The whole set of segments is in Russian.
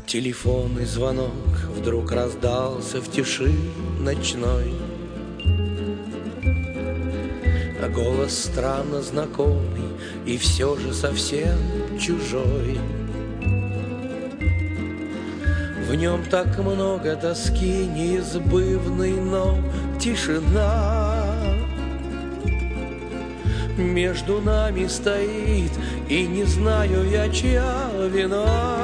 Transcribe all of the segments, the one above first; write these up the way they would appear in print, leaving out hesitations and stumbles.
Телефонный звонок вдруг раздался в тиши ночной, а голос странно знакомый и все же совсем чужой. В нем так много тоски неизбывной, но тишина между нами стоит, и не знаю я, чья вина.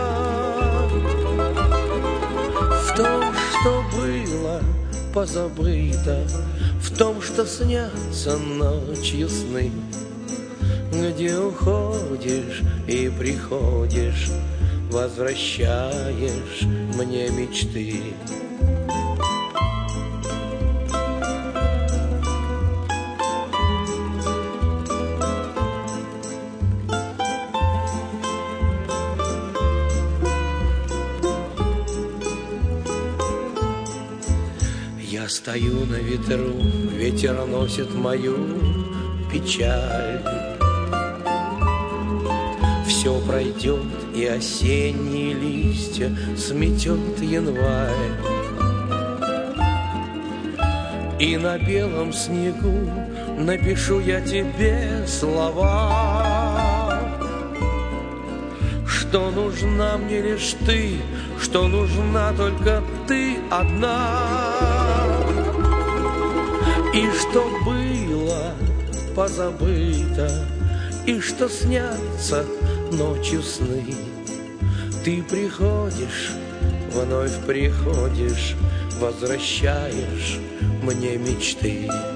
В том, что было позабыто, в том, что снятся ночью сны, где уходишь и приходишь, возвращаешь мне мечты. Я стою на ветру, ветер носит мою печаль. Все пройдет, и осенние листья сметет январь. И на белом снегу напишу я тебе слова, что нужна мне лишь ты, что нужна только ты одна. И что было позабыто, и что снятся ночью сны, ты приходишь, вновь приходишь, возвращаешь мне мечты.